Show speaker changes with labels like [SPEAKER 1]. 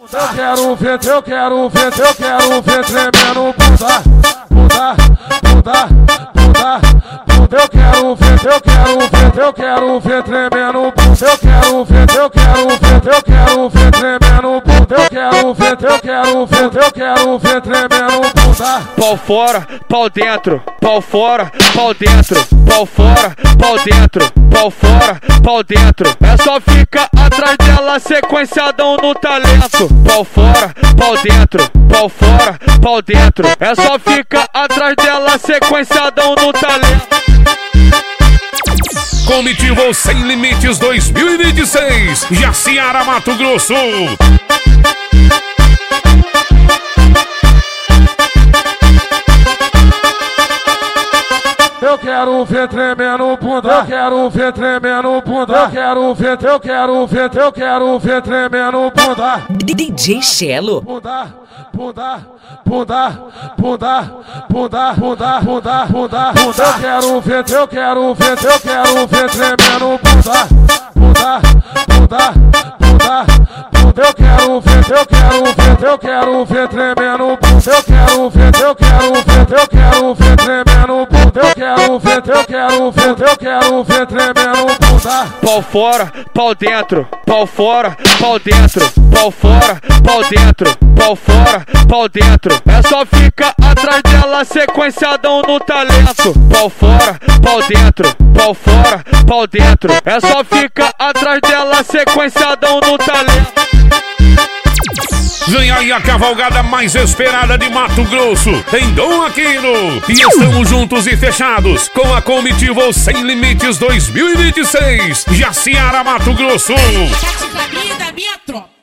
[SPEAKER 1] Eu quero ver tremendo bunda, bunda, bunda, bunda, bunda. Eu quero ver tremendo bunda. Eu quero ver tremendo bunda. Eu quero ver tremendo bunda.
[SPEAKER 2] Pau fora, pau dentro, pau fora, pau dentro, pau fora, pau dentro, pau fora, pau dentro. É só ficar atrás dela, sequenciadão no talento. Pau fora, pau dentro, pau fora, pau dentro. É só ficar atrás dela, sequenciadão no talento.
[SPEAKER 3] Comitiva Sem Limites 2026, Jaciara, Mato Grosso.
[SPEAKER 1] Eu quero ver tremendo bunda. Eu quero ver tremendo bunda. Eu quero ver tremendo bunda.
[SPEAKER 4] DJ Chelo.
[SPEAKER 1] Bunda, bunda, bunda, bunda, bunda, bunda, bunda, bunda, bunda. Eu quero ver tremendo bunda. Bunda, bunda, bunda, bunda. Eu quero ver tremendo bunda. Eu quero ver tremendo bunda. Eu quero ver tremendo bunda.
[SPEAKER 2] Pau fora, pau dentro, pau fora, pau dentro, pau fora, pau dentro, pau fora, pau dentro. É só ficar atrás dela, sequenciadão no talento. Pau fora, pau dentro, pau fora, pau dentro. É só ficar atrás dela, sequenciadão no talento.
[SPEAKER 3] Vem aí a cavalgada mais esperada de Mato Grosso, em Dom Aquino. E estamos juntos e fechados com a Comitiva Sem Limites 2026, Jaciara, Mato Grosso.
[SPEAKER 5] Da minha tropa.